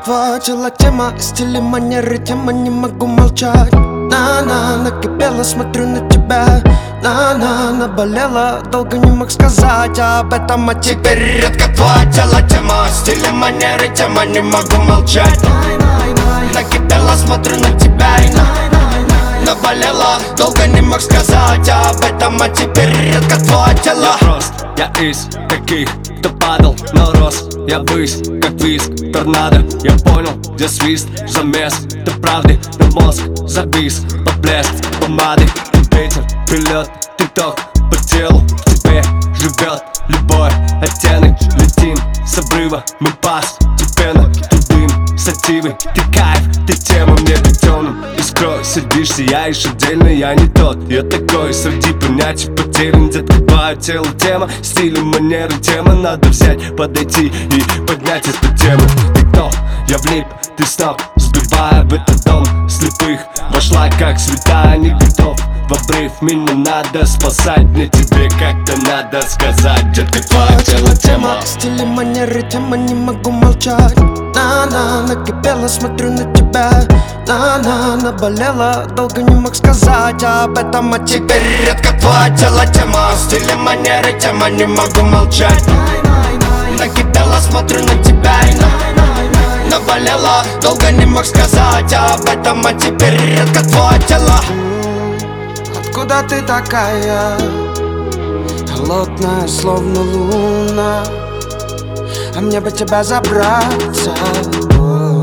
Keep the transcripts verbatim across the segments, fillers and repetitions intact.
твое тело тема, стиль манеры тема, не могу молчать. На-на, накипела, смотрю на тебя. На-на, наболела, долго не мог сказать об этом, а теперь редко твое тело тема, стиль манеры тема, не могу молчать. Накипела, смотрю на тебя и наболела, долго не мог сказать об этом, а теперь редко твое тело. Я прост, я из таких, кто падал, но рос. Я ввысь, как виск, торнадо. Я понял, где свист, замес. Ты правды, но мозг завис. Поблеск помады, ветер, прилет, ты ток по телу. В тебе живет любой оттенок. Летим с обрыва, мы постепенно. Ты дым, сативы, ты кайф, ты тема мне бетоном. Искрой сидишь, сияешь отдельно, я не тот. Я такой, среди понятий потерян. Детка, твое тело тема, стиль, манеры тема. Надо взять, подойти и поднять эту тему. Ты кто? Я влип, ты с ног, сбивая в этот дом слепых. Вошла как святая, не готов в обрыв. Меня надо спасать, мне тебе как-то надо сказать. Детка, твое тело тема, стиль, манеры тема, не могу молчать. На-на, накипела, смотрю на тебя. На-на, наболела, долго не мог сказать об этом, а теперь редко твое тело тема, стиль, манеры тема, не могу молчать. Накипела, смотрю на тебя и наболела, долго не мог сказать об этом, а теперь редко твое тело. Откуда ты такая? Холодная, словно луна, а мне бы тебя забраться. Но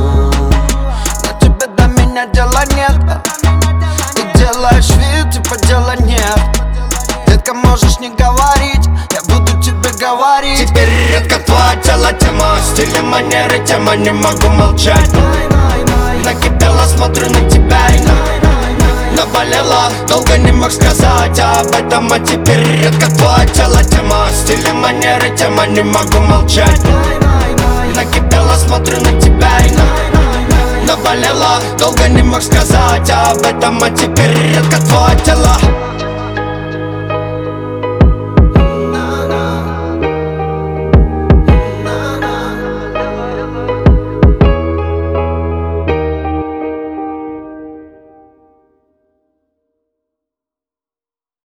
тебе до меня дела нет. Ты делаешь вид, типа дела нет. Детка, можешь не говорить, я буду тебе говорить. Теперь редко твое тело тема, стиль, манеры тема, не могу молчать. Накипела, смотрю на тебя и наболела, долго не мог сказать об этом, а теперь редко твое тело тема, стиль, манеры тема, не могу молчать. Накипела, смотрю на тебя и наболела, долго не мог сказать об этом, а теперь редко твое тело.